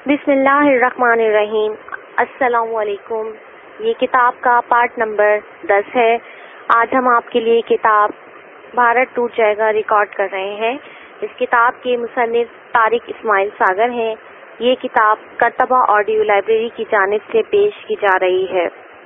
بسم اللہ الرحمن الرحیم۔ السلام علیکم۔ یہ کتاب کا پارٹ نمبر 10 ہے۔ آج ہم آپ کے لیے کتاب بھارت ٹوٹ جائے گا ریکارڈ کر رہے ہیں۔ اس کتاب کے مصنف طارق اسماعیل ساگر ہیں۔ یہ کتاب کرتبہ آڈیو لائبریری کی جانب سے پیش کی جا رہی ہے۔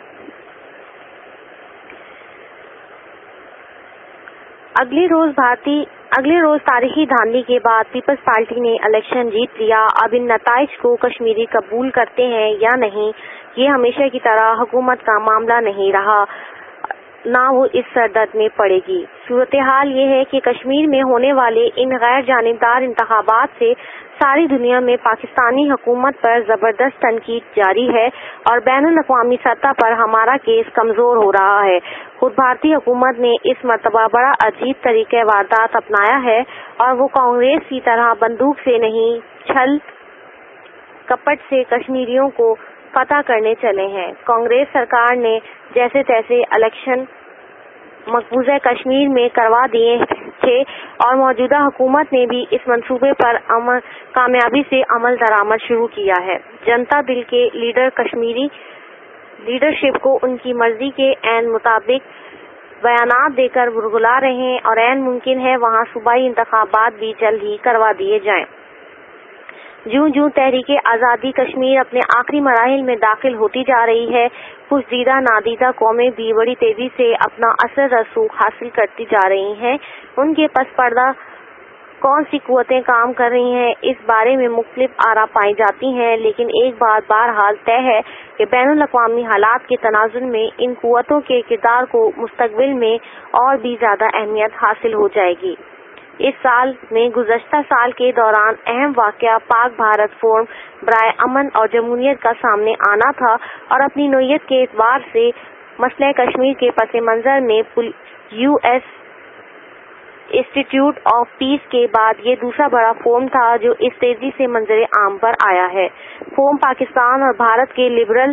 اگلے روز تاریخی دھاندلی کے بعد پیپلز پارٹی نے الیکشن جیت لیا۔ اب ان نتائج کو کشمیری قبول کرتے ہیں یا نہیں، یہ ہمیشہ کی طرح حکومت کا معاملہ نہیں رہا، نہ وہ اس سردرد میں پڑے گی۔ صورتحال یہ ہے کہ کشمیر میں ہونے والے ان غیر جانبدار انتخابات سے ساری دنیا میں پاکستانی حکومت پر زبردست تنقید جاری ہے اور بین الاقوامی سطح پر ہمارا کیس کمزور ہو رہا ہے۔ خود بھارتی حکومت نے اس مرتبہ بڑا عجیب طریقہ واردات اپنایا ہے اور وہ کانگریس کی طرح بندوق سے نہیں، چھل کپٹ سے کشمیریوں کو فتح کرنے چلے ہیں۔ کانگریس سرکار نے جیسے تیسے الیکشن مقبوضہ کشمیر میں کروا دیے تھے اور موجودہ حکومت نے بھی اس منصوبے پر کامیابی سے عمل درآمد شروع کیا ہے۔ جنتا دل کے لیڈر کشمیری لیڈرشپ کو ان کی مرضی کے عین مطابق بیانات دے کر ورگلا رہے ہیں اور عین ممکن ہے وہاں صوبائی انتخابات بھی جلد ہی کروا دیے جائیں۔ جوں جوں تحریک آزادی کشمیر اپنے آخری مراحل میں داخل ہوتی جا رہی ہے، کچھ دیدہ نادیدہ قومیں بھی بڑی تیزی سے اپنا اثر رسوخ حاصل کرتی جا رہی ہیں۔ ان کے پس پردہ کون سی قوتیں کام کر رہی ہیں، اس بارے میں مختلف آراء پائی جاتی ہیں، لیکن ایک بات بہرحال طے ہے کہ بین الاقوامی حالات کے تناظر میں ان قوتوں کے کردار کو مستقبل میں اور بھی زیادہ اہمیت حاصل ہو جائے گی۔ اس سال میں گزشتہ سال کے دوران اہم واقعہ پاک بھارت فورم برائے امن اور جمہوریت کا سامنے آنا تھا اور اپنی نوعیت کے اعتبار سے مسئلہ کشمیر کے پس منظر میں یو ایس انسٹی ٹیوٹ آف پیس کے بعد یہ دوسرا بڑا فورم تھا جو اس تیزی سے منظر عام پر آیا ہے۔ فورم پاکستان اور بھارت کے لبرل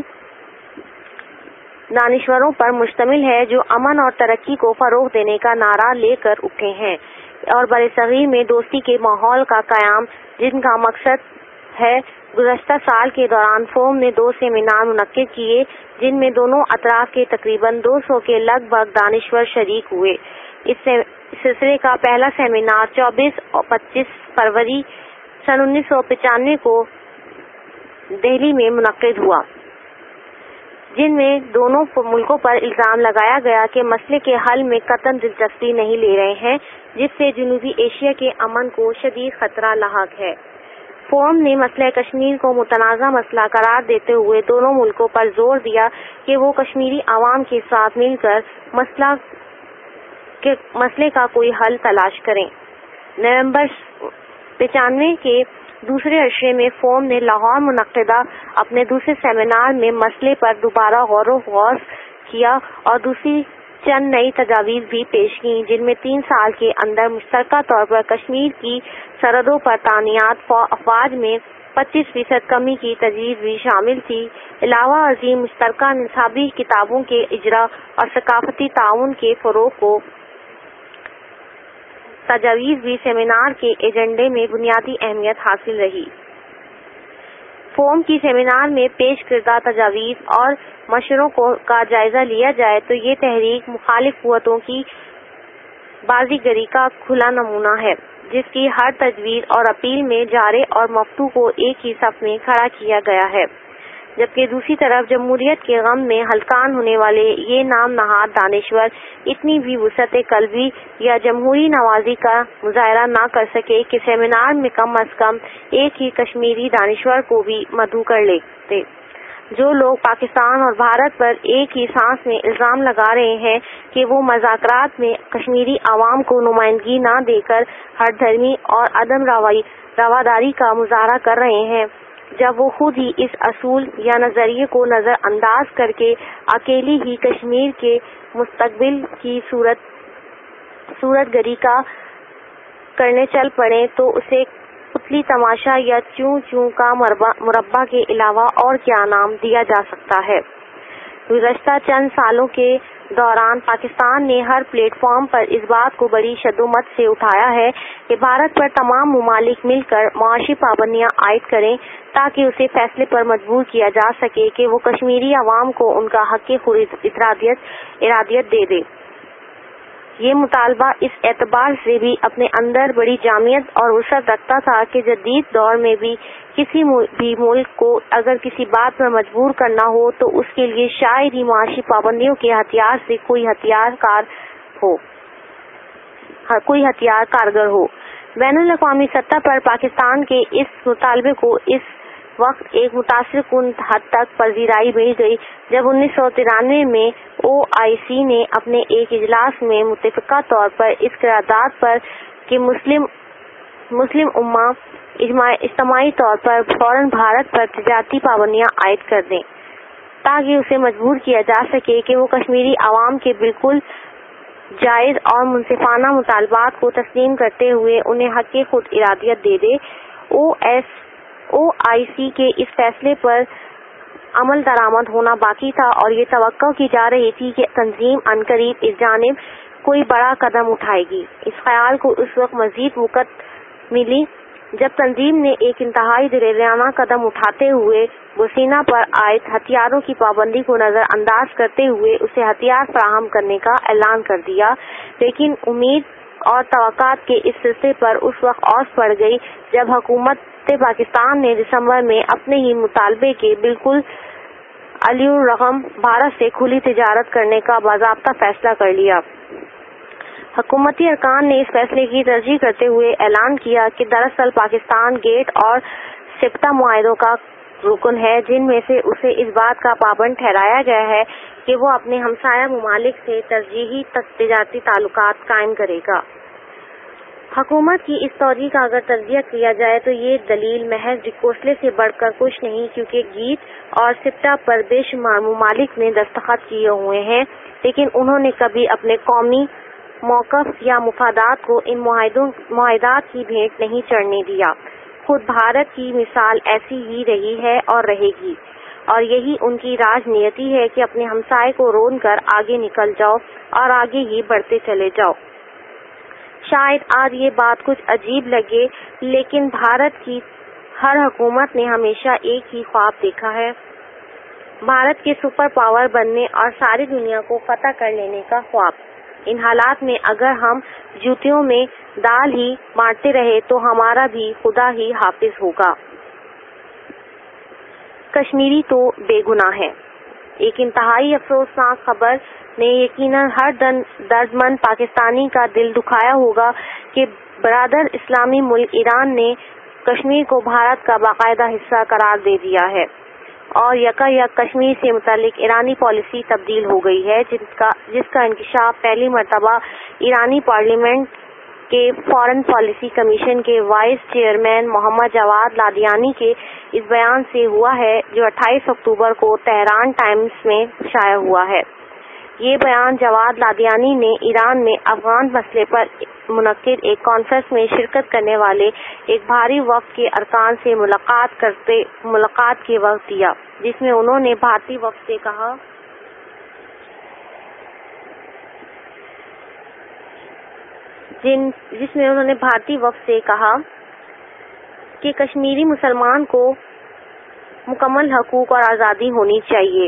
دانشوروں پر مشتمل ہے جو امن اور ترقی کو فروغ دینے کا نعرہ لے کر اٹھے ہیں اور برصغیر میں دوستی کے ماحول کا قیام، جن کا مقصد ہے۔ گزشتہ سال کے دوران فورم نے 2 سیمینار منعقد کیے جن میں دونوں اطراف کے تقریباً 200 کے لگ بھگ دانشور شریک ہوئے۔ اس سلسلے کا پہلا سیمینار 24 اور 25 فروری سن 1995 کو دہلی میں منعقد ہوا، جن میں دونوں ملکوں پر الزام لگایا گیا کہ مسئلے کے حل میں قطعاً دلچسپی نہیں لے رہے ہیں، جس سے جنوبی ایشیا کے امن کو شدید خطرہ لاحق ہے۔ فورم نے مسئلہ کشمیر کو متنازع مسئلہ قرار دیتے ہوئے دونوں ملکوں پر زور دیا کہ وہ کشمیری عوام کے ساتھ مل کر مسئلے کا کوئی حل تلاش کریں۔ نومبر 95 کے دوسرے عشرے میں فورم نے لاہور منعقدہ اپنے دوسرے سیمینار میں مسئلے پر دوبارہ غور و خوض کیا اور دوسری چند نئی تجاویز بھی پیش کیں، جن میں 3 سال کے اندر مشترکہ طور پر کشمیر کی سرحدوں پر تعینات افواج میں 25% کمی کی تجویز بھی شامل تھی۔ علاوہ ازیں مشترکہ نصابی کتابوں کے اجرا اور ثقافتی تعاون کے فروغ کو تجاویز بھی سیمینار کے ایجنڈے میں بنیادی اہمیت حاصل رہی۔ فورم کی سیمینار میں پیش کردہ تجاویز اور مشوروں کا جائزہ لیا جائے تو یہ تحریک مخالف قوتوں کی بازیگری کا کھلا نمونہ ہے، جس کی ہر تجویز اور اپیل میں جارے اور مفتو کو ایک ہی صف میں کھڑا کیا گیا ہے، جبکہ دوسری طرف جمہوریت کے غم میں ہلکان ہونے والے یہ نام نہاد دانشور اتنی بھی وسعت قلبی یا جمہوری نوازی کا مظاہرہ نہ کر سکے کہ سیمینار میں کم از کم ایک ہی کشمیری دانشور کو بھی مدعو کر لیتے۔ جو لوگ پاکستان اور بھارت پر ایک ہی سانس میں الزام لگا رہے ہیں کہ وہ مذاکرات میں کشمیری عوام کو نمائندگی نہ دے کر ہر دھرمی اور عدم رواداری کا مظاہرہ کر رہے ہیں، جب وہ خود ہی اس اصول یا نظریے کو نظر انداز کر کے اکیلی ہی کشمیر کے مستقبل کی صورت گری کا کرنے چل پڑے تو اسے پتلی تماشا یا چوں چوں کا مربع کے علاوہ اور کیا نام دیا جا سکتا ہے۔ گزشتہ چند سالوں کے دوران پاکستان نے ہر پلیٹ فارم پر اس بات کو بڑی شدت سے اٹھایا ہے کہ بھارت پر تمام ممالک مل کر معاشی پابندیاں عائد کریں تاکہ اسے فیصلے پر مجبور کیا جا سکے کہ وہ کشمیری عوام کو ان کا حق ارادیت دے دے۔ یہ مطالبہ اس اعتبار سے بھی اپنے اندر بڑی جامعیت اور وسعت رکھتا تھا کہ جدید دور میں بھی کسی بھی ملک کو اگر کسی بات پر مجبور کرنا ہو تو اس کے لیے شاید ہی معاشی پابندیوں کے ہتھیار سے کوئی ہتھیار کارگر ہو۔ بین الاقوامی سطح پر پاکستان کے اس مطالبے کو اس وقت ایک متاثر کن حد تک پذیرائی مل گئی جب 1993 میں OIC نے اپنے ایک اجلاس میں متفقہ طور پر اس قرارداد پر کہ مسلم امہ اجتماعی طور پر فوراً بھارت پر تجارتی پابندیاں عائد کر دیں تاکہ اسے مجبور کیا جا سکے کہ وہ کشمیری عوام کے بالکل جائز اور منصفانہ مطالبات کو تسلیم کرتے ہوئے انہیں حق خود ارادیت دے دے۔ OIC کے اس فیصلے پر عمل درآمد ہونا باقی تھا اور یہ توقع کی جا رہی تھی کہ تنظیم عنقریب اس جانب کوئی بڑا قدم اٹھائے گی۔ اس خیال کو اس وقت مزید وقت ملی جب تنظیم نے ایک انتہائی دلیرانہ قدم اٹھاتے ہوئے بوسنیا پر عائد ہتھیاروں کی پابندی کو نظر انداز کرتے ہوئے اسے ہتھیار فراہم کرنے کا اعلان کر دیا، لیکن امید اور توقعات کے اس سلسلے پر اس وقت اوس پڑ گئی جب حکومت پاکستان نے دسمبر میں اپنے ہی مطالبے کے بالکل علی الرغم بھارت سے کھلی تجارت کرنے کا باضابطہ فیصلہ کر لیا۔ حکومتی ارکان نے اس فیصلے کی ترجیح کرتے ہوئے اعلان کیا کہ دراصل پاکستان گیٹ اور سپتا معاہدوں کا رکن ہے جن میں سے اسے اس بات کا پابند ٹھہرایا گیا ہے کہ وہ اپنے ہمسایہ ممالک سے ترجیحی تجارتی تعلقات قائم کرے گا۔ حکومت کی اس توجہ کا اگر تجزیہ کیا جائے تو یہ دلیل محض ڈکوسلے سے بڑھ کر کچھ نہیں، کیونکہ گیٹ اور سپتا پر بے شمار ممالک نے دستخط کیے ہوئے ہیں لیکن انہوں نے کبھی اپنے قومی موقف یا مفادات کو ان معاہدات کی بھیٹ نہیں چڑھنے دیا۔ خود بھارت کی مثال ایسی ہی رہی ہے اور رہے گی، اور یہی ان کی راجنیتی ہے کہ اپنے ہمسائے کو رون کر آگے نکل جاؤ اور آگے ہی بڑھتے چلے جاؤ۔ شاید آج یہ بات کچھ عجیب لگے لیکن بھارت کی ہر حکومت نے ہمیشہ ایک ہی خواب دیکھا ہے، بھارت کے سپر پاور بننے اور ساری دنیا کو فتح کر لینے کا خواب۔ ان حالات میں اگر ہم جوتیوں میں دال ہی بانٹتے رہے تو ہمارا بھی خدا ہی حافظ ہوگا۔ کشمیری تو بے گناہ ہے۔ ایک انتہائی افسوسناک خبر نے یقیناً ہر درد مند پاکستانی کا دل دکھایا ہوگا کہ برادر اسلامی ملک ایران نے کشمیر کو بھارت کا باقاعدہ حصہ قرار دے دیا ہے اور یکایک کشمیر سے متعلق ایرانی پالیسی تبدیل ہو گئی ہے، جس کا انکشاف پہلی مرتبہ ایرانی پارلیمنٹ کے فارن پالیسی کمیشن کے vice chairman Mohammad Javad Ladiani کے اس بیان سے ہوا ہے جو 28 اکتوبر کو تہران ٹائمز میں شائع ہوا ہے۔ یہ بیان جواد لادیانی نے ایران میں افغان مسئلے پر منعقد ایک کانفرنس میں شرکت کرنے والے ایک بھاری وفد کے ارکان سے ملاقات کے وقت دیا، جس میں انہوں نے بھارتی وفد سے کہا کہ کشمیری مسلمان کو مکمل حقوق اور آزادی ہونی چاہیے۔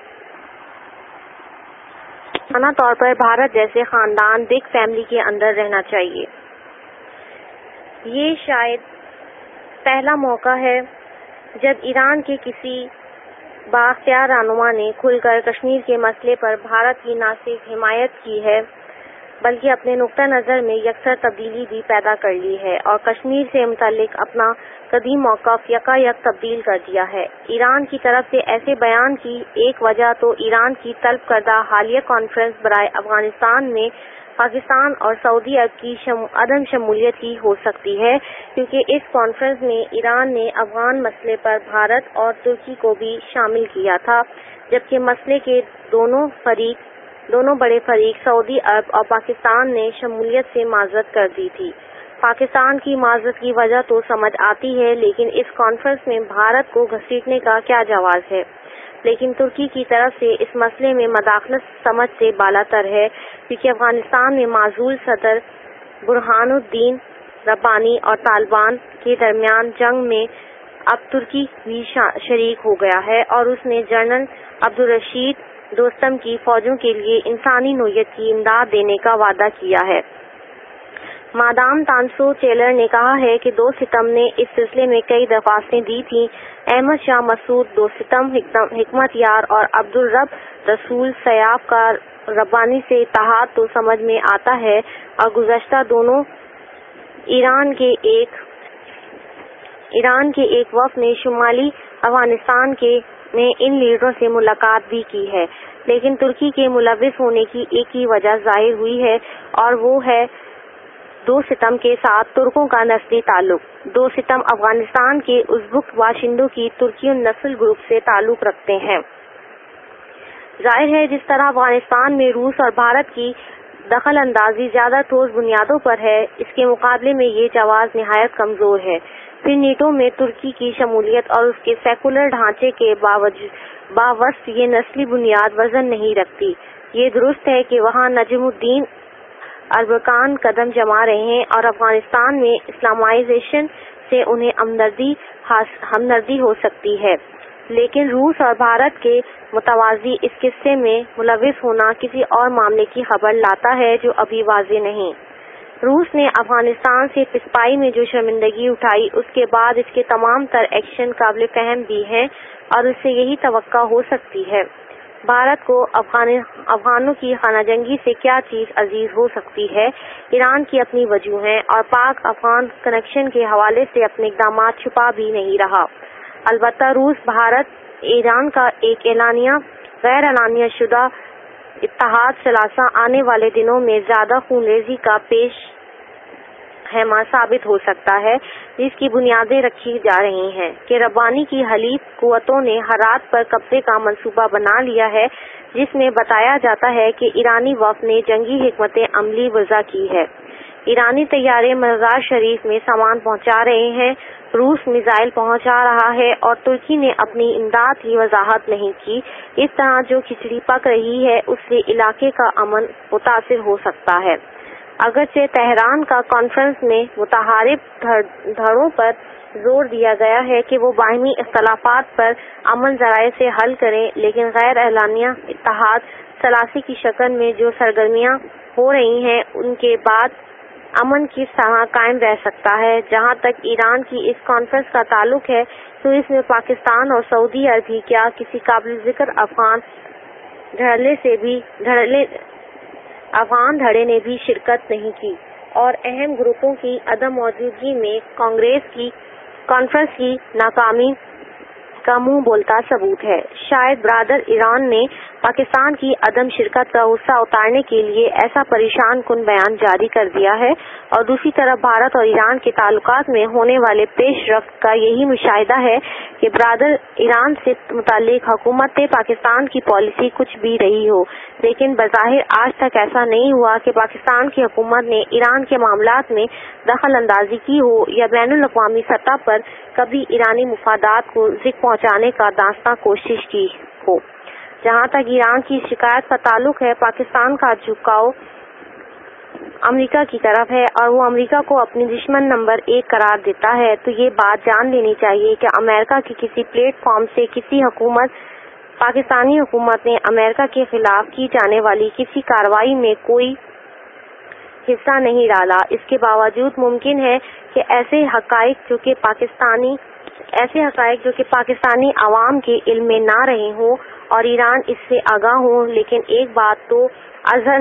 مانا طور پر بھارت جیسے خاندان بگ فیملی کے اندر رہنا چاہیے۔ یہ شاید پہلا موقع ہے جب ایران کے کسی بااختیار رہنما نے کھل کر کشمیر کے مسئلے پر بھارت کی نہ صرف حمایت کی ہے بلکہ اپنے نقطہ نظر میں یکسر تبدیلی بھی پیدا کر لی ہے اور کشمیر سے متعلق اپنا قدیم موقف یکایک تبدیل کر دیا ہے۔ ایران کی طرف سے ایسے بیان کی ایک وجہ تو ایران کی طلب کردہ حالیہ کانفرنس برائے افغانستان میں پاکستان اور سعودی عرب کی عدم شمولیت ہی ہو سکتی ہے، کیونکہ اس کانفرنس میں ایران نے افغان مسئلے پر بھارت اور ترکی کو بھی شامل کیا تھا، جبکہ مسئلے کے دونوں بڑے فریق سعودی عرب اور پاکستان نے شمولیت سے معذرت کر دی تھی۔ پاکستان کی معذرت کی وجہ تو سمجھ آتی ہے، لیکن اس کانفرنس میں بھارت کو گھسیٹنے کا کیا جواز ہے؟ لیکن ترکی کی طرف سے اس مسئلے میں مداخلت سمجھ سے بالاتر ہے، کیونکہ افغانستان میں معزول صدر برہان الدین ربانی اور طالبان کے درمیان جنگ میں اب ترکی بھی شریک ہو گیا ہے اور اس نے جنرل عبدالرشید دوستم کی فوجوں کے لیے انسانی نوعیت کی امداد دینے کا وعدہ کیا ہے۔ مادام تانسو چیلر نے کہا ہے کہ 2 ستم نے اس سلسلے میں کئی درخواستیں دی تھیں۔ احمد شاہ مسعود 2 ستم، حکمت یار اور عبدالرب رسول سیاف کا ربانی سے اتحاد تو سمجھ میں آتا ہے، اور گزشتہ دونوں ایران کے ایک وفد نے شمالی افغانستان میں ان لیڈروں سے ملاقات بھی کی ہے، لیکن ترکی کے ملوث ہونے کی ایک ہی وجہ ظاہر ہوئی ہے اور وہ ہے 2 ستم کے ساتھ ترکوں کا نسلی تعلق۔ 2 ستم افغانستان کے ازبک باشندوں کی ترکی نسل گروپ سے تعلق رکھتے ہیں۔ ظاہر ہے جس طرح افغانستان میں روس اور بھارت کی دخل اندازی زیادہ ٹھوس بنیادوں پر ہے، اس کے مقابلے میں یہ جواز نہایت کمزور ہے۔ پھر نیٹو میں ترکی کی شمولیت اور اس کے سیکولر ڈھانچے کے باوجود یہ نسلی بنیاد وزن نہیں رکھتی۔ یہ درست ہے کہ وہاں نجم الدین اربکان قدم جما رہے ہیں اور افغانستان میں اسلامائزیشن سے انہیں ہمدردی ہو سکتی ہے، لیکن روس اور بھارت کے متوازی اس قصے میں ملوث ہونا کسی اور معاملے کی خبر لاتا ہے جو ابھی واضح نہیں۔ روس نے افغانستان سے پسپائی میں جو شرمندگی اٹھائی، اس کے بعد اس کے تمام تر ایکشن قابل فہم بھی ہیں اور اس سے یہی توقع ہو سکتی ہے۔ بھارت کو افغانوں کی خانہ جنگی سے کیا چیز عزیز ہو سکتی ہے؟ ایران کی اپنی وجوہیں اور پاک افغان کنیکشن کے حوالے سے اپنے اقدامات چھپا بھی نہیں رہا۔ البتہ روس بھارت ایران کا ایک غیر اعلانیہ شدہ اتحاد ثلاثہ آنے والے دنوں میں زیادہ خونریزی کا پیش خیمہ ثابت ہو سکتا ہے، جس کی بنیادیں رکھی جا رہی ہیں کہ ربانی کی حلیف قوتوں نے ہرات پر قبضے کا منصوبہ بنا لیا ہے، جس میں بتایا جاتا ہے کہ ایرانی وفد نے جنگی حکمت عملی وضع کی ہے۔ ایرانی طیارے مزار شریف میں سامان پہنچا رہے ہیں، روس میزائل پہنچا رہا ہے اور ترکی نے اپنی امداد کی وضاحت نہیں کی۔ اس طرح جو کھچڑی پک رہی ہے اس سے علاقے کا امن متاثر ہو سکتا ہے۔ اگرچہ تہران کا کانفرنس میں متحارب دھڑوں پر زور دیا گیا ہے کہ وہ باہمی اختلافات پر امن ذرائع سے حل کریں، لیکن غیر اعلانیہ اتحاد ثلاثی کی شکل میں جو سرگرمیاں ہو رہی ہیں ان کے بعد امن کس طرح قائم رہ سکتا ہے؟ جہاں تک ایران کی اس کانفرنس کا تعلق ہے تو اس میں پاکستان اور سعودی عرب ہی کیا کسی قابل ذکر افغان دھڑے نے بھی شرکت نہیں کی، اور اہم گروپوں کی عدم موجودگی میں کانفرنس کی ناکامی کا منہ بولتا ثبوت ہے۔ شاید برادر ایران نے پاکستان کی عدم شرکت کا غصہ اتارنے کے لیے ایسا پریشان کن بیان جاری کر دیا ہے، اور دوسری طرف بھارت اور ایران کے تعلقات میں ہونے والے پیش رفت کا یہی مشاہدہ ہے کہ برادر ایران سے متعلق حکومت پاکستان کی پالیسی کچھ بھی رہی ہو، لیکن بظاہر آج تک ایسا نہیں ہوا کہ پاکستان کی حکومت نے ایران کے معاملات میں دخل اندازی کی ہو یا بین الاقوامی سطح پر کبھی ایرانی مفادات کو ذکر پہنچانے کا داستاں کوشش کی ہو۔ جہاں تک ایران کی شکایت کا تعلق ہے، پاکستان کا جھکاؤ امریکہ کی طرف ہے اور وہ امریکہ کو اپنی دشمن نمبر 1 قرار دیتا ہے، تو یہ بات جان لینی چاہیے کہ امریکہ کی کسی پلیٹ فارم سے پاکستانی حکومت نے امریکہ کے خلاف کی جانے والی کسی کارروائی میں کوئی حصہ نہیں ڈالا۔ اس کے باوجود ممکن ہے کہ ایسے حقائق جو کہ پاکستانی عوام کے علم میں نہ رہے ہوں اور ایران اس سے آگاہ ہوں، لیکن ایک بات تو اظہر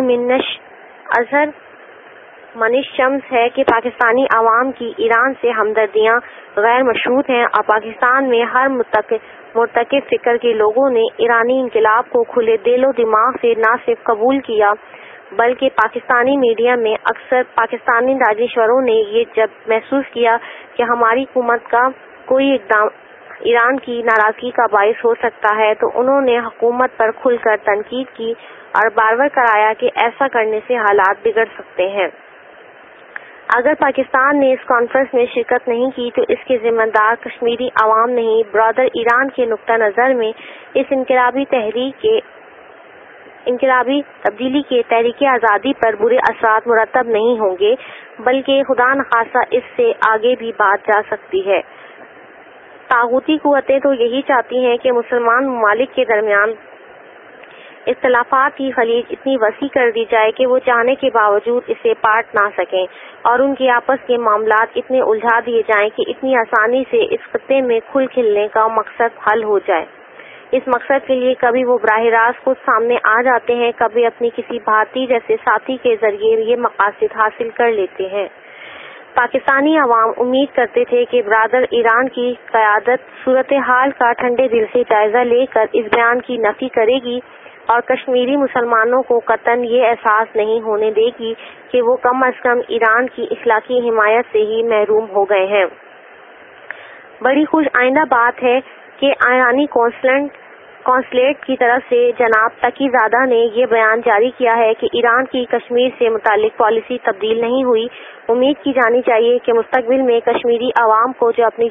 منش شمس ہے کہ پاکستانی عوام کی ایران سے ہمدردیاں غیر مشروط ہیں، اور پاکستان میں ہر مرتکب فکر کے لوگوں نے ایرانی انقلاب کو کھلے دل و دماغ سے نہ صرف قبول کیا بلکہ پاکستانی میڈیا میں اکثر پاکستانی دانشوروں نے یہ جب محسوس کیا کہ ہماری حکومت کا کوئی اقدام ایران کی ناراضگی کا باعث ہو سکتا ہے تو انہوں نے حکومت پر کھل کر تنقید کی اور بار بار کرایا کہ ایسا کرنے سے حالات بگڑ سکتے ہیں۔ اگر پاکستان نے اس کانفرنس میں شرکت نہیں کی تو اس کے ذمہ دار کشمیری عوام نہیں، برادر ایران کے نقطہ نظر میں اس انقلابی تبدیلی کے تحریک آزادی پر برے اثرات مرتب نہیں ہوں گے، بلکہ خدا نخواستہ اس سے آگے بھی بات جا سکتی ہے۔ طاغوتی قوتیں تو یہی چاہتی ہیں کہ مسلمان ممالک کے درمیان اختلافات کی خلیج اتنی وسیع کر دی جائے کہ وہ چاہنے کے باوجود اسے پاٹ نہ سکیں، اور ان کے آپس کے معاملات اتنے الجھا دیے جائیں کہ اتنی آسانی سے اس خطے میں کھل کھلنے کا مقصد حل ہو جائے۔ اس مقصد کے لیے کبھی وہ براہ راست خود سامنے آ جاتے ہیں، کبھی اپنی کسی بھارتی جیسے ساتھی کے ذریعے یہ مقاصد حاصل کر لیتے ہیں۔ پاکستانی عوام امید کرتے تھے کہ برادر ایران کی قیادت صورتحال کا ٹھنڈے دل سے جائزہ لے کر اس بیان کی نفی کرے گی اور کشمیری مسلمانوں کو قطعاً یہ احساس نہیں ہونے دے گی کہ وہ کم از کم ایران کی اخلاقی حمایت سے ہی محروم ہو گئے ہیں۔ بڑی خوش آئندہ بات ہے کہ ایرانی قونصلیٹ کی طرف سے جناب تقی زادہ نے یہ بیان جاری کیا ہے کہ ایران کی کشمیر سے متعلق پالیسی تبدیل نہیں ہوئی۔ امید کی جانی چاہیے کہ مستقبل میں کشمیری عوام کو جو اپنی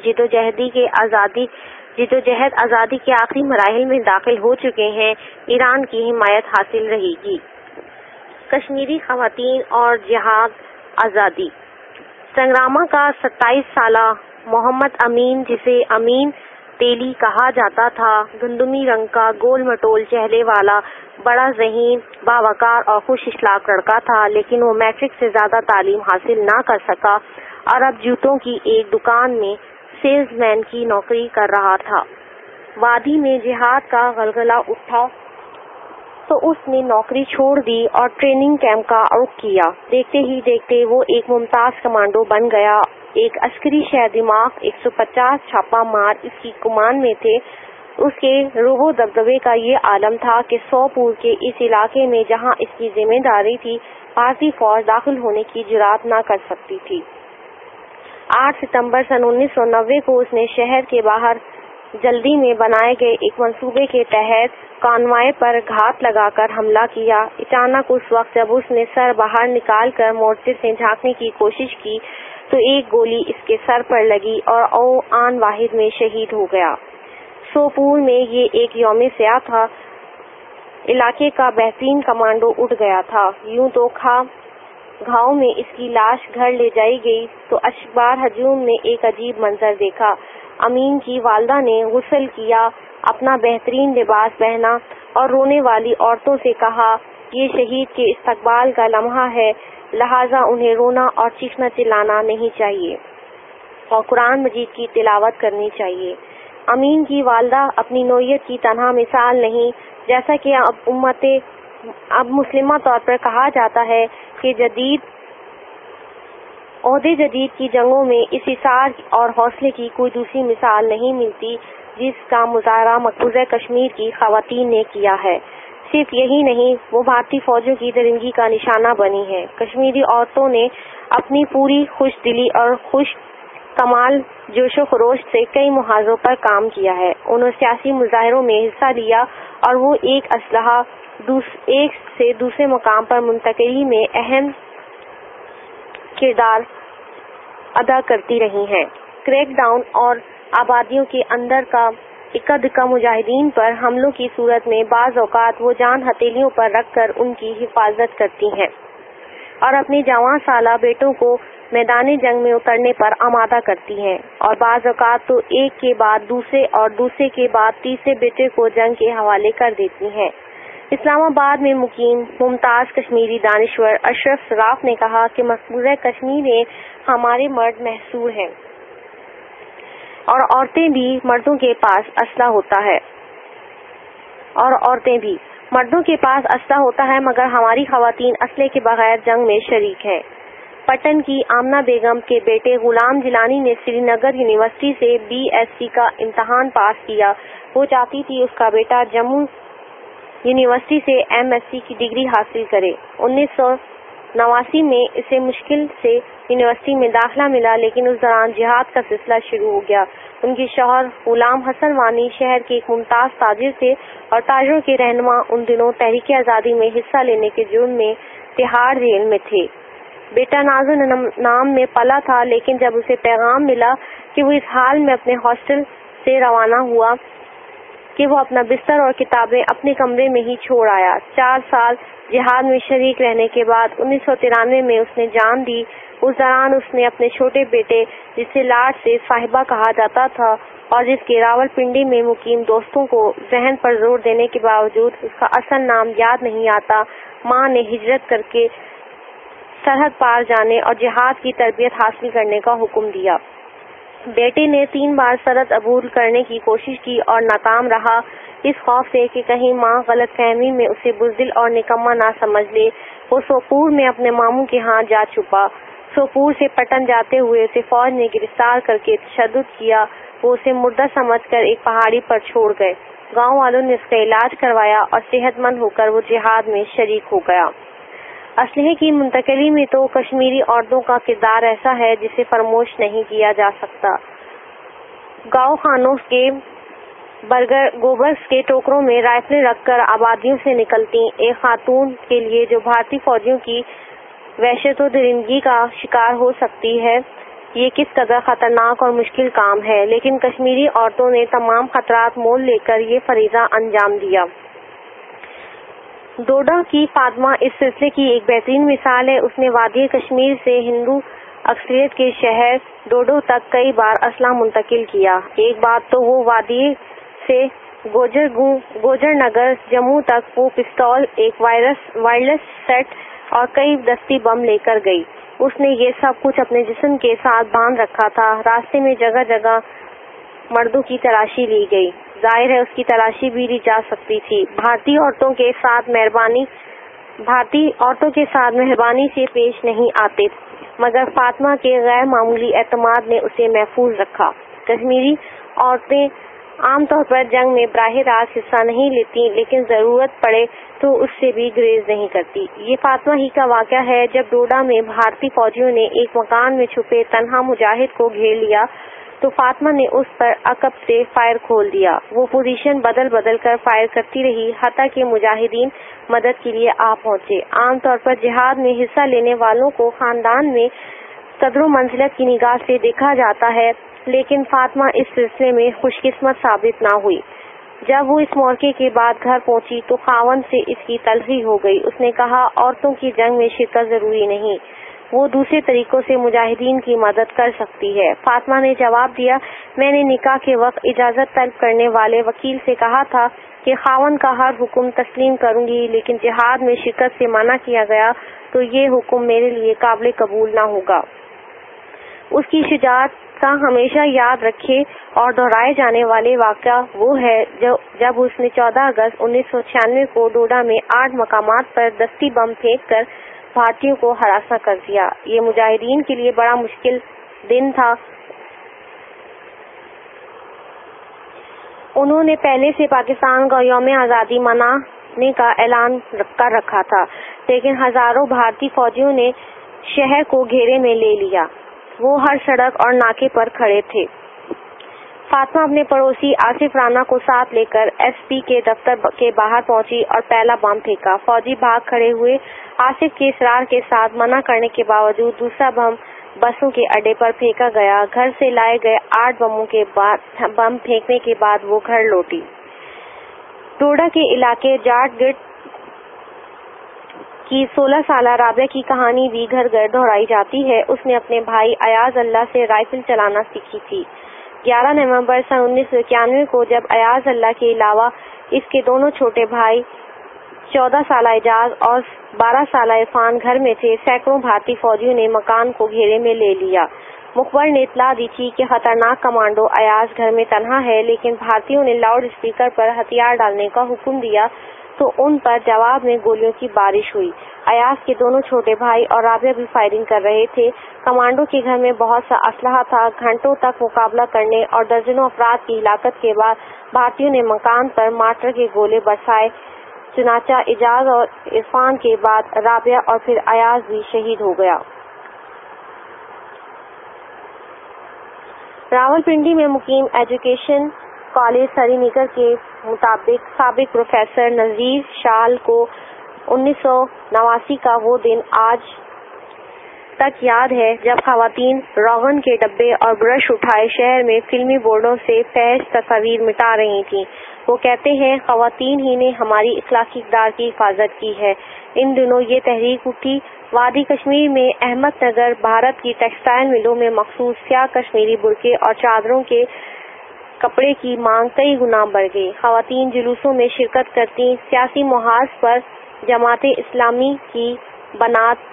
جدوجہد آزادی کے آخری مراحل میں داخل ہو چکے ہیں، ایران کی حمایت حاصل رہے گی۔ کشمیری خواتین اور جہاد آزادی۔ سنگراما کا 27 سالہ محمد امین، جسے امین تیلی کہا جاتا تھا، گندمی رنگ کا گول مٹول چہرے والا بڑا ذہین، باوقار اور خوش اخلاق لڑکا تھا، لیکن وہ میٹرک سے زیادہ تعلیم حاصل نہ کر سکا اور اب جوتوں کی ایک دکان میں سیلز مین کی نوکری کر رہا تھا۔ وادی میں جہاد کا غلغلہ اٹھا تو اس نے نوکری چھوڑ دی اور ٹریننگ کیمپ کا رخ کیا۔ دیکھتے ہی دیکھتے وہ ایک ممتاز کمانڈو بن گیا۔ ایک عسکری شہ دماغ 150 چھاپہ مار اس کی کمان میں تھے۔ اس کے روب و دبدبے کا یہ عالم تھا کہ سوپور کے اس علاقے میں جہاں اس کی ذمہ داری تھی، بھارتی فوج داخل ہونے کی جرات نہ کر سکتی تھی۔ 8 ستمبر سن 1990 کو اس نے شہر کے باہر جلدی میں بنائے گئے ایک منصوبے کے تحت کانوائے پر گھات لگا کر حملہ کیا۔ اچانک اس وقت جب اس نے سر باہر نکال کر مورچے سے جھانکنے کی کوشش کی تو ایک گولی اس کے سر پر لگی اور آن واحد میں شہید ہو گیا۔ سوپور میں یہ ایک یوم سیاہ تھا۔ علاقے کا بہترین کمانڈو اٹھ گیا تھا۔ یوں تو گھاؤ میں اس کی لاش گھر لے جائی گئی تو اشبار ہجوم نے ایک عجیب منظر دیکھا۔ امین کی والدہ نے غسل کیا، اپنا بہترین لباس پہنا اور رونے والی عورتوں سے کہا، یہ شہید کے استقبال کا لمحہ ہے، لہٰذا انہیں رونا اور چیخنا چلانا نہیں چاہیے اور قرآن مجید کی تلاوت کرنی چاہیے۔ امین کی والدہ اپنی نوعیت کی تنہا مثال نہیں، جیسا کہ اب مسلمہ طور پر کہا جاتا ہے کہ عہدے جدید کی جنگوں میں اس اصرار اور حوصلے کی کوئی دوسری مثال نہیں ملتی جس کا مظاہرہ مقبوضہ کشمیر کی خواتین نے کیا ہے۔ صرف یہی نہیں، وہ بھارتی فوجوں کی درندگی کا نشانہ بنی ہے۔ کشمیری عورتوں نے اپنی پوری خوش دلی اور خوش کمال جوش و خروش سے کئی محاذوں پر کام کیا ہے۔ انہوں نے سیاسی مظاہروں میں حصہ لیا اور وہ ایک اسلحہ ایک سے دوسرے مقام پر منتقلی میں اہم کردار ادا کرتی رہی ہیں۔ کریک ڈاؤن اور آبادیوں کے اندر کا اکا دکا مجاہدین پر حملوں کی صورت میں بعض اوقات وہ جان ہتھیلیوں پر رکھ کر ان کی حفاظت کرتی ہیں اور اپنے جوان سالہ بیٹوں کو میدان جنگ میں اترنے پر آمادہ کرتی ہیں، اور بعض اوقات تو ایک کے بعد دوسرے اور دوسرے کے بعد تیسرے بیٹے کو جنگ کے حوالے کر دیتی ہیں۔ اسلام آباد میں مقیم ممتاز کشمیری دانشور اشرف صراف نے کہا کہ مقبوضہ کشمیر میں ہمارے مرد محصور ہیں اور عورتیں بھی، مردوں کے پاس اسلحہ ہوتا ہے مردوں کے پاس اسلحہ ہوتا ہے، مگر ہماری خواتین اسلحے کے بغیر جنگ میں شریک ہیں۔ پٹن کی آمنہ بیگم کے بیٹے غلام جیلانی نے سری نگر یونیورسٹی سے BSc کا امتحان پاس کیا۔ وہ چاہتی تھی اس کا بیٹا جموں یونیورسٹی سے MSc کی ڈگری حاصل کرے۔ 1989 میں اسے مشکل سے یونیورسٹی میں داخلہ ملا، لیکن اس دوران جہاد کا سلسلہ شروع ہو گیا۔ ان کے شوہر غلام حسن وانی شہر کے ایک ممتاز تاجر تھے اور تاجروں کے رہنما ان دنوں تحریک آزادی میں حصہ لینے کے جرم میں تہاڑ جیل میں تھے۔ بیٹا نازو نام میں پلا تھا، لیکن جب اسے پیغام ملا کہ وہ اس حال میں اپنے ہاسٹل سے روانہ ہوا کہ وہ اپنا بستر اور کتابیں اپنے کمرے میں ہی چھوڑ آیا۔ 4 سال جہاد میں شریک رہنے کے بعد 1993 میں اس نے جان دی۔ اس دوران اس نے اپنے چھوٹے بیٹے، جسے لاڈ سے صاحبہ کہا جاتا تھا اور جس کے راول پنڈی میں مقیم دوستوں کو ذہن پر زور دینے کے باوجود اس کا اصل نام یاد نہیں آتا، ماں نے ہجرت کر کے سرحد پار جانے اور جہاد کی تربیت حاصل کرنے کا حکم دیا۔ بیٹے نے 3 بار سرحد عبور کرنے کی کوشش کی اور ناکام رہا، اس خوف سے کہ کہیں ماں غلط فہمی میں اسے بزدل اور نکما نہ سمجھ لے۔ وہ سوپور میں اپنے ماموں کے ہاں جا چھپا۔ سوپور سے پٹن جاتے ہوئے اسے فوج نے گرفتار کر کے تشدد کیا۔ وہ اسے مردہ سمجھ کر ایک پہاڑی پر چھوڑ گئے۔ گاؤں والوں نے اس کا علاج کروایا اور صحت مند ہو کر وہ جہاد میں شریک ہو گیا۔ اسلحے کی منتقلی میں تو کشمیری عورتوں کا کردار ایسا ہے جسے فراموش نہیں کیا جا سکتا۔ گاؤں خانوں کے گوبر کے ٹوکروں میں رائفلیں رکھ کر آبادیوں سے نکلتی ایک خاتون کے لیے جو بھارتی فوجیوں کی وحشت و درندگی کا شکار ہو سکتی ہے، یہ کس قدر خطرناک اور مشکل کام ہے، لیکن کشمیری عورتوں نے تمام خطرات مول لے کر یہ فریضہ انجام دیا۔ ڈوڈا کی فاطمہ اس سلسلے کی ایک بہترین مثال ہے۔ اس نے وادی کشمیر سے ہندو اکثریت کے شہر ڈوڈو تک کئی بار اسلحہ منتقل کیا۔ ایک بات تو وہ وادی سے گوجر نگر جموں تک وہ پستول، ایک وائرلیس سیٹ اور کئی دستی بم لے کر گئی۔ اس نے یہ سب کچھ اپنے جسم کے ساتھ باندھ رکھا تھا۔ راستے میں جگہ جگہ مردوں کی تلاشی لی گئی، ظاہر ہے اس کی تلاشی بھی لی جا سکتی تھی۔ بھارتی عورتوں کے ساتھ مہربانی سے پیش نہیں آتے، مگر فاطمہ کے غیر معمولی اعتماد نے اسے محفوظ رکھا۔ کشمیری عورتیں عام طور پر جنگ میں براہ راست حصہ نہیں لیتی، لیکن ضرورت پڑے تو اس سے بھی گریز نہیں کرتی۔ یہ فاطمہ ہی کا واقعہ ہے جب ڈوڈا میں بھارتی فوجیوں نے ایک مکان میں چھپے تنہا مجاہد کو گھیر لیا تو فاطمہ نے اس پر عقب سے فائر کھول دیا۔ وہ پوزیشن بدل کر فائر کرتی رہی حتیٰ کہ مجاہدین مدد کے لیے آ پہنچے۔ عام طور پر جہاد میں حصہ لینے والوں کو خاندان میں قدر و منزلت کی نگاہ سے دیکھا جاتا ہے، لیکن فاطمہ اس سلسلے میں خوش قسمت ثابت نہ ہوئی۔ جب وہ اس موقع کے بعد گھر پہنچی تو خاوند سے اس کی تلخی ہو گئی۔ اس نے کہا، عورتوں کی جنگ میں شرکت ضروری نہیں، وہ دوسرے طریقوں سے مجاہدین کی مدد کر سکتی ہے۔ فاطمہ نے جواب دیا، میں نے نکاح کے وقت اجازت طلب کرنے والے وکیل سے کہا تھا کہ خاوند کا ہر حکم تسلیم کروں گی، لیکن جہاد میں شرکت سے منع کیا گیا تو یہ حکم میرے لیے قابل قبول نہ ہوگا۔ اس کی شجاعت کا ہمیشہ یاد رکھے اور دہرائے جانے والے واقعہ وہ ہے جب اس نے 14 اگست 1996 کو ڈوڈا میں 8 مقامات پر دستی بم پھینک کر بھارتیوں کو ہراساں کر دیا۔ یہ مجاہدین کے لیے بڑا مشکل دن تھا۔ انہوں نے پہلے سے پاکستان کا یوم آزادی منانے کا اعلان کر رکھا تھا، لیکن ہزاروں بھارتی فوجیوں نے شہر کو گھیرے میں لے لیا۔ وہ ہر سڑک اور ناکے پر کھڑے تھے۔ فاطمہ اپنے پڑوسی آصف رانا کو ساتھ لے کر ایس پی کے دفتر کے باہر پہنچی اور پہلا بم پھینکا۔ فوجی بھاگ کھڑے ہوئے۔ آصف کے اصرار کے ساتھ منع کرنے کے باوجود دوسرا بم بسوں کے اڈے پر پھینکا گیا۔ گھر سے لائے گئے 8 بم پھینکنے کے بعد وہ گھر لوٹی۔ ڈوڈا کے علاقے جاٹ گٹ کی 16 سالہ رابعہ کی کہانی بھی گھر گھر دہرائی جاتی ہے۔ اس نے اپنے بھائی ایاز اللہ سے رائفل چلانا سیکھی تھی۔ 11 نومبر سن 1991 کو جب ایاز اللہ کے علاوہ اس کے دونوں چھوٹے بھائی 14 سالہ اعجاز اور 12 سالہ عرفان گھر میں تھے، سینکڑوں بھارتی فوجیوں نے مکان کو گھیرے میں لے لیا۔ مخبر نے اطلاع دی تھی کہ خطرناک کمانڈو ایاز گھر میں تنہا ہے، لیکن بھارتیوں نے لاؤڈ اسپیکر پر ہتھیار ڈالنے کا حکم دیا تو ان پر جواب میں گولیوں کی بارش ہوئی۔ ایاز کے دونوں چھوٹے بھائی اور رابعہ بھی فائرنگ کر رہے تھے۔ کمانڈو کے گھر میں بہت سا اسلحہ تھا۔ گھنٹوں تک مقابلہ کرنے اور درجنوں افراد کی ہلاکت کے بعد بھارتیوں نے مکان پر مارٹر کے گولے برسائے۔ چنانچہ اعجاز اور عرفان کے بعد رابعہ اور پھر ایاز بھی شہید ہو گیا۔ راولپنڈی میں مقیم ایجوکیشن کالج سری نگر کے مطابق سابق پروفیسر نذیر شال کو 1989 کا وہ دن آج تک یاد ہے جب خواتین روغن کے ڈبے اور برش اٹھائے شہر میں فلمی بورڈوں سے فحش تصاویر مٹا رہی تھیں۔ وہ کہتے ہیں خواتین ہی نے ہماری اخلاقی اقدار کی حفاظت کی ہے۔ ان دنوں یہ تحریک اٹھی، وادی کشمیر میں احمد نگر بھارت کی ٹیکسٹائل ملوں میں مخصوص سیاہ کشمیری برقعے اور چادروں کے کپڑے کی مانگ کئی گنا بڑھ گئی۔ خواتین جلوسوں میں شرکت کرتی، سیاسی محاذ پر جماعت اسلامی کی بنات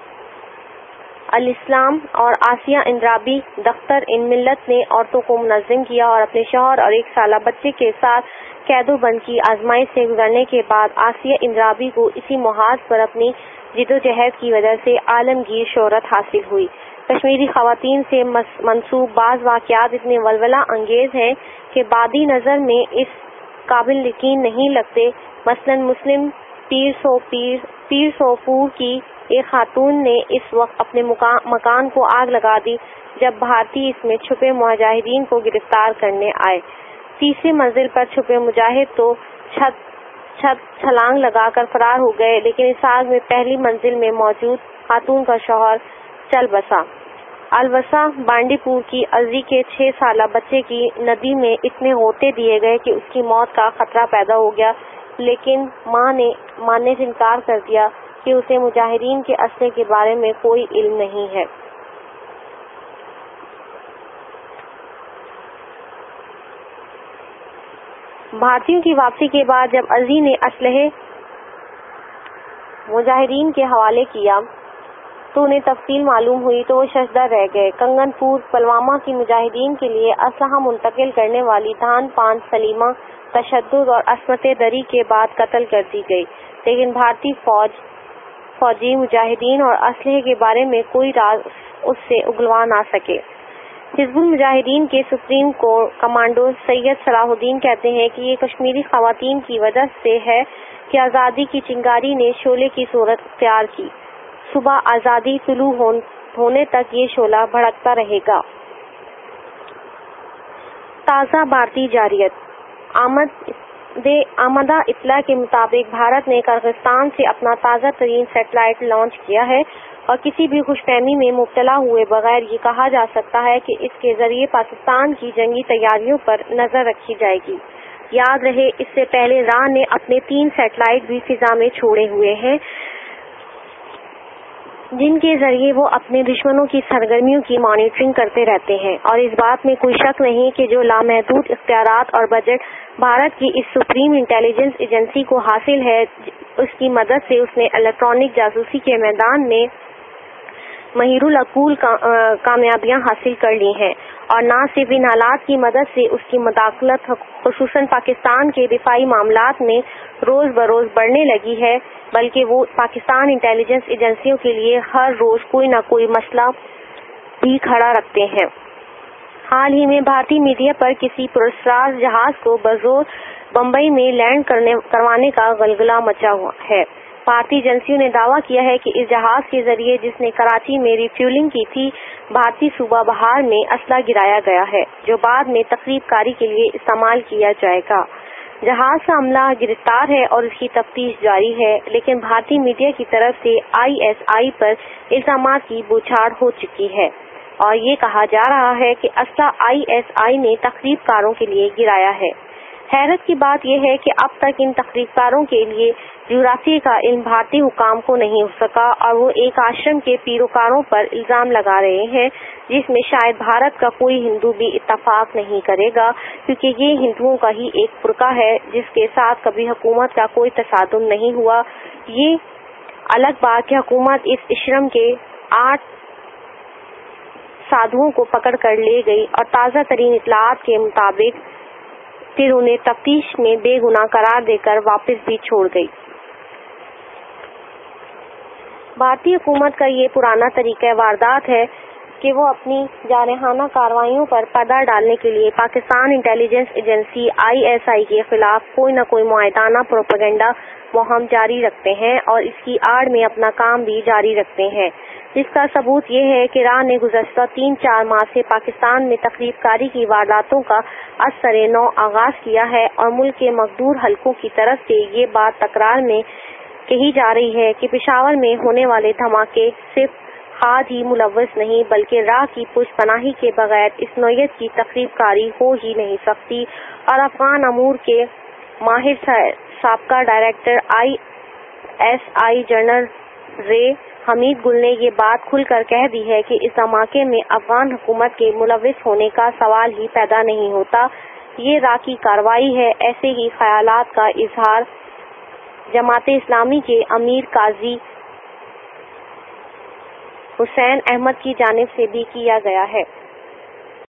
الاسلام اور آسیہ اندرابی دفتر ان ملت نے عورتوں کو منظم کیا اور اپنے شوہر اور 1 سالہ بچے کے ساتھ قید و بند کی آزمائش سے گزرنے کے بعد آسیہ اندرابی کو اسی محاذ پر اپنی جدوجہد کی وجہ سے عالمگیر شہرت حاصل ہوئی۔ کشمیری خواتین سے منسوب بعض واقعات اتنے ولولہ انگیز ہیں کہ بادی نظر میں اس قابل یقین نہیں لگتے۔ مثلاً مسلم پیر سوپور کی ایک خاتون نے اس وقت اپنے مکان کو آگ لگا دی جب بھارتی اس میں چھپے مجاہدین کو گرفتار کرنے آئے۔ تیسری منزل پر چھپے مجاہد تو چھت چھلانگ لگا کر فرار ہو گئے، لیکن اس آگ میں پہلی منزل میں موجود خاتون کا شوہر چل بسا۔ الوسا بانڈی پور کی ازری کے 6 سالہ بچے کی ندی میں اتنے غوطے دیے گئے کہ اس کی موت کا خطرہ پیدا ہو گیا، لیکن ماں نے ماننے سے انکار کر دیا کہ اسے مجاہدین کے اسلحے کے بارے میں کوئی علم نہیں ہے۔ بھارتیوں کی واپسی کے بعد جب ازری نے اسلحے مجاہدین کے حوالے کیا تو انہیں تفصیل معلوم ہوئی تو وہ ششدر رہ گئے۔ کنگن پور پلوامہ کی مجاہدین کے لیے اسلحہ منتقل کرنے والی دھان پان سلیمہ تشدد اور عصمت دری کے بعد قتل کر دی گئی، لیکن بھارتی فوجی مجاہدین اور اسلحے کے بارے میں کوئی راز اس سے اگلوا نہ سکے۔ حزب المجاہدین کے سپریم کور کمانڈو سید صلاح الدین کہتے ہیں کہ یہ کشمیری خواتین کی وجہ سے ہے کہ آزادی کی چنگاری نے شعلے کی صورت اختیار کی۔ صبح آزادی طلوع ہونے تک یہ شعلہ بھڑکتا رہے گا۔ تازہ بھارتی جارحیت آمدہ اطلاع کے مطابق بھارت نے کرغزستان سے اپنا تازہ ترین سیٹلائٹ لانچ کیا ہے اور کسی بھی خوش فہمی میں مبتلا ہوئے بغیر یہ کہا جا سکتا ہے کہ اس کے ذریعے پاکستان کی جنگی تیاریوں پر نظر رکھی جائے گی۔ یاد رہے اس سے پہلے ایران نے اپنے 3 سیٹلائٹ بھی فضا میں چھوڑے ہوئے ہیں جن کے ذریعے وہ اپنے دشمنوں کی سرگرمیوں کی مانیٹرنگ کرتے رہتے ہیں، اور اس بات میں کوئی شک نہیں کہ جو لامحدود اختیارات اور بجٹ بھارت کی اس سپریم انٹیلیجنس ایجنسی کو حاصل ہے، اس کی مدد سے اس نے الیکٹرانک جاسوسی کے میدان میں مہیر العقول کامیابیاں حاصل کر لی ہیں، اور نہ صرف ان حالات کی مدد سے اس کی مداخلت خصوصاً پاکستان کے دفاعی معاملات میں روز بروز بڑھنے لگی ہے، بلکہ وہ پاکستان انٹیلیجنس ایجنسیوں کے لیے ہر روز کوئی نہ کوئی مسئلہ بھی کھڑا رکھتے ہیں۔ حال ہی میں بھارتی میڈیا پر کسی پراسرار جہاز کو بزور بمبئی میں لینڈ کروانے کا غلغلہ مچا ہوا ہے۔ بھارتی ایجنسیوں نے دعویٰ کیا ہے کہ اس جہاز کے ذریعے جس نے کراچی میں ریفیولنگ کی تھی، بھارتی صوبہ بہار میں اسلحہ گرایا گیا ہے جو بعد میں تخریب کاری کے لیے استعمال کیا جائے گا۔ جہاز کا عملہ گرفتار ہے اور اس کی تفتیش جاری ہے، لیکن بھارتی میڈیا کی طرف سے ISI پر الزامات کی بوچھاڑ ہو چکی ہے اور یہ کہا جا رہا ہے کہ اسلحہ ISI نے تخریب کاروں کے لیے گرایا ہے۔ حیرت کی بات یہ ہے کہ اب تک ان تخریب کاروں کے لیے جغرافیے کا علم بھارتی حکام کو نہیں ہو سکا اور وہ ایک آشرم کے پیروکاروں پر الزام لگا رہے ہیں جس میں شاید بھارت کا کوئی ہندو بھی اتفاق نہیں کرے گا، کیونکہ یہ ہندوؤں کا ہی ایک فرقہ ہے جس کے ساتھ کبھی حکومت کا کوئی تصادم نہیں ہوا۔ یہ الگ بات کہ حکومت اس آشرم کے 8 سادھوؤں کو پکڑ کر لے گئی اور تازہ ترین اطلاعات کے مطابق پھر انہیں تفتیش میں بے گناہ قرار دے کر واپس بھی چھوڑ گئی۔ بھارتی حکومت کا یہ پرانا طریقہ واردات ہے کہ وہ اپنی جارحانہ کارروائیوں پر پردہ ڈالنے کے لیے پاکستان انٹیلیجنس ایجنسی ISI کے خلاف کوئی نہ کوئی معاہدانہ پروپیگنڈا مہم جاری رکھتے ہیں اور اس کی آڑ میں اپنا کام بھی جاری رکھتے ہیں، جس کا ثبوت یہ ہے کہ ایران نے گزشتہ 3-4 ماہ سے پاکستان میں تخریب کاری کی وارداتوں کا ازسر نو آغاز کیا ہے، اور ملک کے مقدور حلقوں کی طرف سے یہ بات تکرار میں کہی جا رہی ہے کہ پشاور میں ہونے والے دھماکے صرف خاد ہی ملوث نہیں بلکہ راہ کی پشت پناہی کے بغیر اس نوعیت کی تخریب کاری ہو ہی نہیں سکتی۔ اور افغان امور کے ماہر سابقہ ڈائریکٹر ISI جنرل رے حمید گل نے یہ بات کھل کر کہہ دی ہے کہ اس دھماکے میں افغان حکومت کے ملوث ہونے کا سوال ہی پیدا نہیں ہوتا، یہ راکی کارروائی ہے۔ ایسے ہی خیالات کا اظہار جماعت اسلامی کے امیر قاضی حسین احمد کی جانب سے بھی کیا گیا ہے۔